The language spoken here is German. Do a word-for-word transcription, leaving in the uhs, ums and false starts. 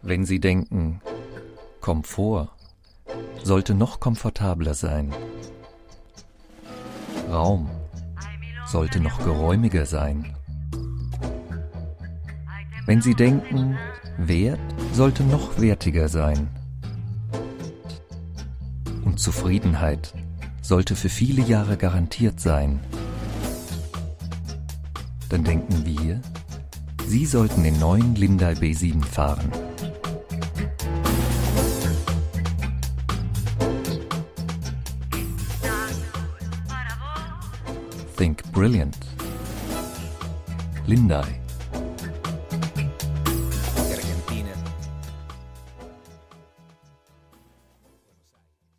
Wenn Sie denken, Komfort sollte noch komfortabler sein. Raum sollte noch geräumiger sein. Wenn Sie denken, Wert sollte noch wertiger sein. Und Zufriedenheit sollte für viele Jahre garantiert sein. Dann denken wir, Sie sollten den neuen Lindai B sieben fahren. Think brilliant. Lindai.